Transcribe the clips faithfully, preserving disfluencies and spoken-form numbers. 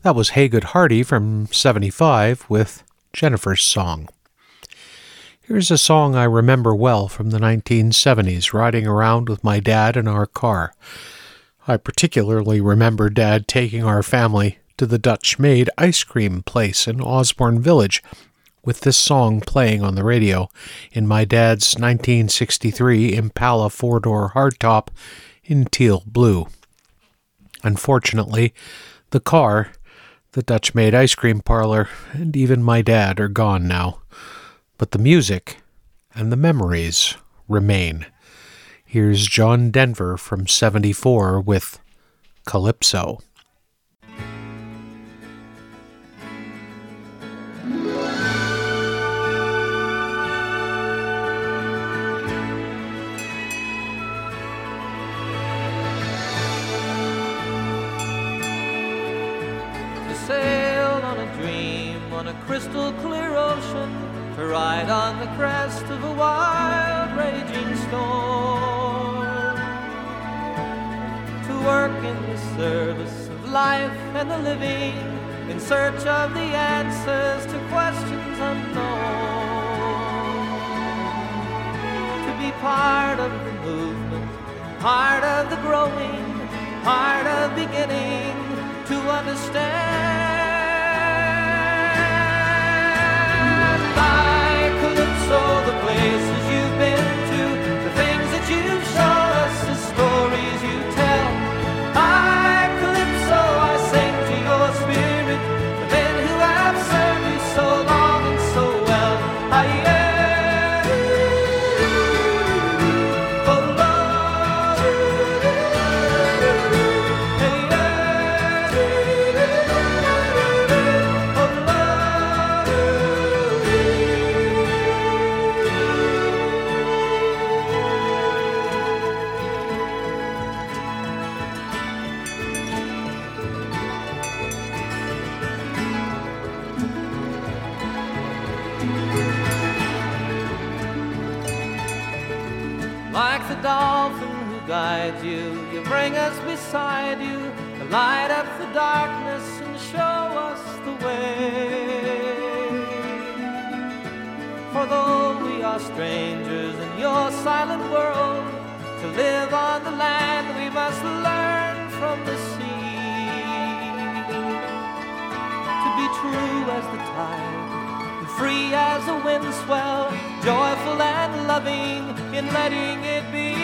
That was Haygood Hardy from seventy-five with Jennifer's Song. Here's a song I remember well from the nineteen seventies, riding around with my dad in our car. I particularly remember Dad taking our family to the Dutch-made ice cream place in Osborne Village, with this song playing on the radio in my dad's nineteen sixty-three Impala four-door hardtop in teal blue. Unfortunately, the car, the Dutch-made ice cream parlor, and even my dad are gone now. But the music and the memories remain. Here's John Denver from seventy-four with Calypso. Crystal clear ocean, to ride on the crest of a wild raging storm, to work in the service of life and the living, in search of the answers to questions unknown, to be part of the movement, part of the growing, part of beginning to understand. So the places you've been to, the things that you've shown us, the stories you tell. I, Calypso, I sing to your spirit, the men who have served you so long and so well. I am, oh Lord, hey, oh Lord. Like the dolphin who guides you, you bring us beside you, to light up the darkness and show us the way. For though we are strangers in your silent world, to live on the land we must learn from the sea. To be true as the tide, and free as a wind swell, joyful and loving in letting it be.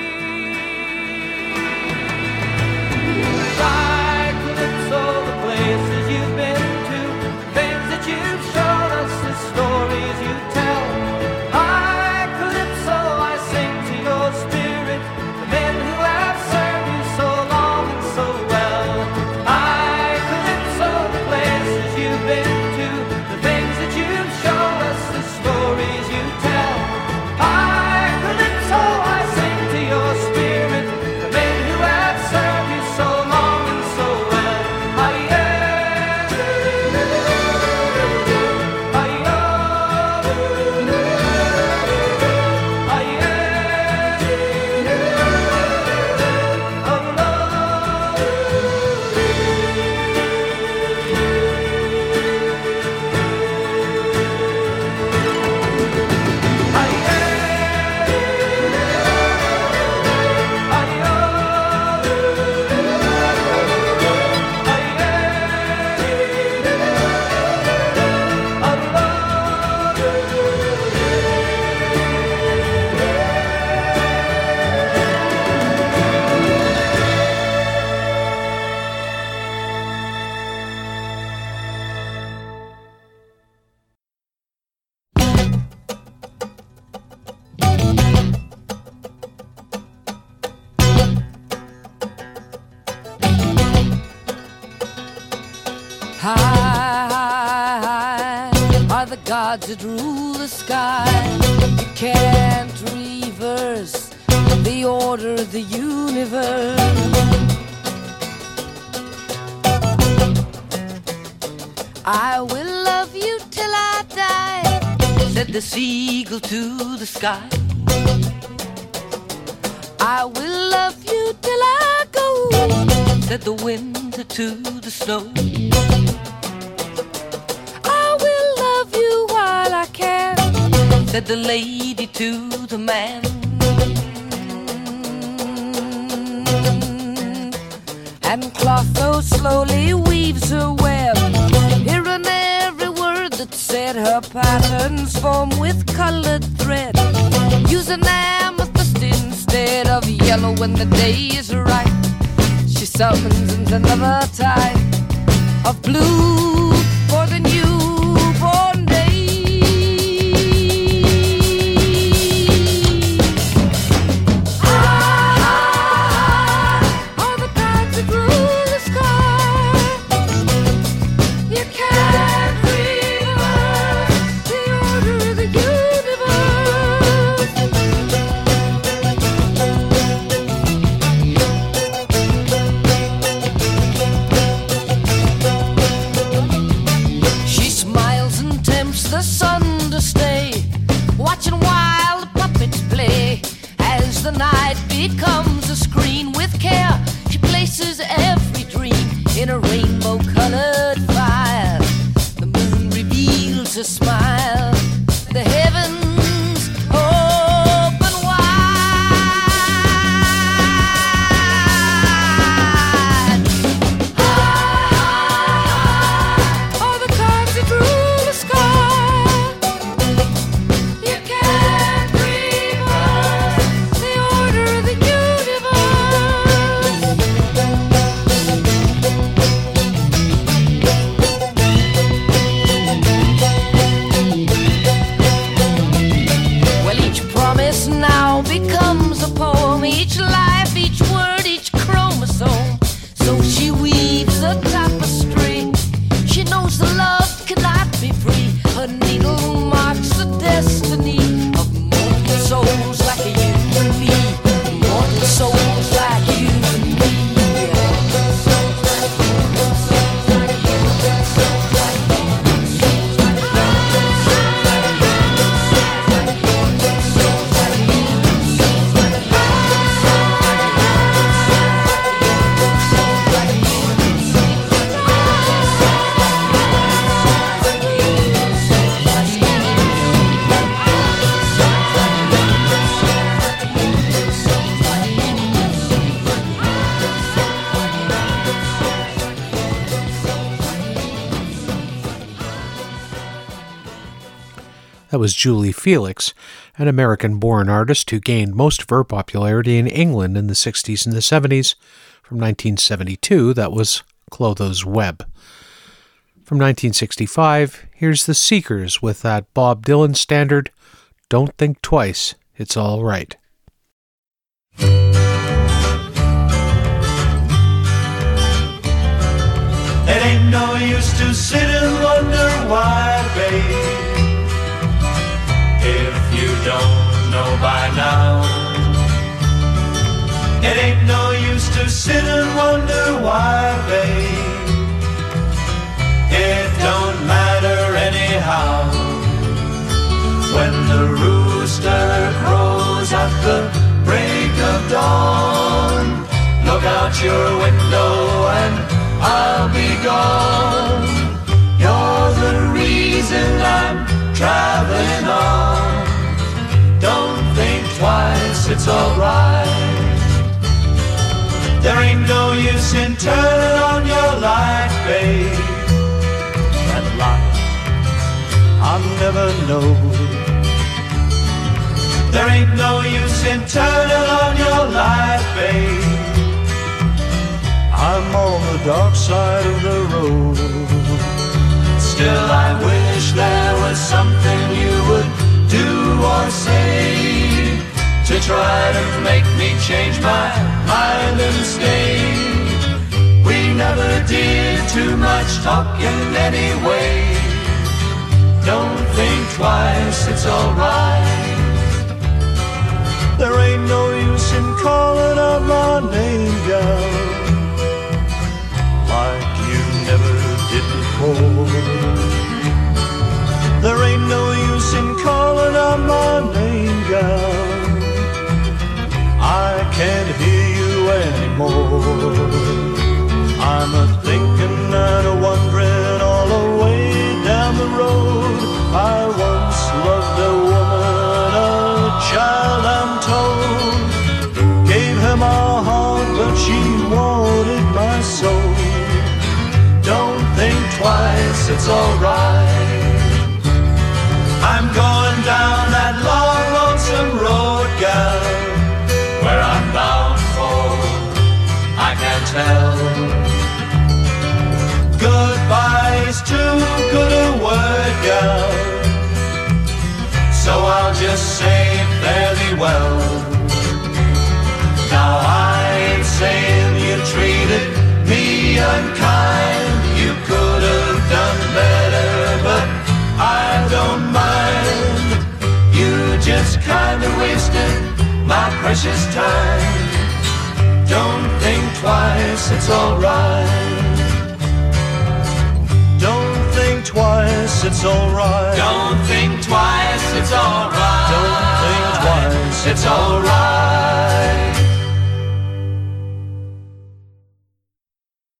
Like Calypso, the places you've been to, things that you've shown us, the stories you tell. Like Calypso, I sing to your spirit, the men who have served you so long and so well. Like Calypso, the places you've been to, the things that you've shown us, the stories you tell. I, Calypso, I sing to your spirit, the men who have served you so long and so well. I am, I am, I am, oh Lord. High are the gods that rule the sky. You can't reverse the order of the universe. I will love you till I die, said the seagull to the sky. I will love you till I go, said the wind to the the snow. I will love you while I can, said the lady to the man. And Clotho slowly weaves her web, hearing every word that said. Her patterns form with colored thread, using amethyst instead of yellow when the day is right. She summons another type of blue for the newborn day. The sun to stay, watching while the puppets play. As the night becomes a screen, with care she places every dream in a rainbow-colored fire. The moon reveals a smile, the heavens open wide. Ah, all the clouds that rule the sky. Now becomes a poem, each life, each word, each chromosome. So she weaves a tapestry. She knows the love cannot be free. Her needle marks the destiny of mortal souls like you and me. Mortal souls like you and me. That was Julie Felix, an American-born artist who gained most of her popularity in England in the sixties and the seventies. From nineteen seventy-two, that was Clotho's Web. From nineteen sixty-five, here's The Seekers with that Bob Dylan standard, Don't Think Twice, It's All Right. It ain't no use to sit and wonder why, babe, if you don't know by now. It ain't no use to sit and wonder why, babe, it don't matter anyhow. When the rooster crows at the break of dawn, look out your window and I'll be gone. You're the reason I'm traveling on. Don't think twice, it's alright. There ain't no use in turning on your light, babe. That light I'll never know. There ain't no use in turning on your light, babe. I'm on the dark side of the road. Still I wish there was something you would do or say to try to make me change my mind and stay. We never did too much talking anyway. Don't think twice, it's alright. There ain't no use in calling out my name, gal, like you never did before. There ain't no use in calling out my name, gal, I can't hear you anymore. I'm a thinking twice, it's alright. I'm going down that long, lonesome road, gal. Where I'm bound for, I can't tell. Goodbye's too good a word, gal, so I'll just say fare thee well. Now I ain't saying you treated me unkind, you could have done better, but I don't mind. You just kinda wasted my precious time. Don't think twice, it's alright. Don't think twice, it's alright. Don't think twice, it's alright. Don't think twice, it's alright.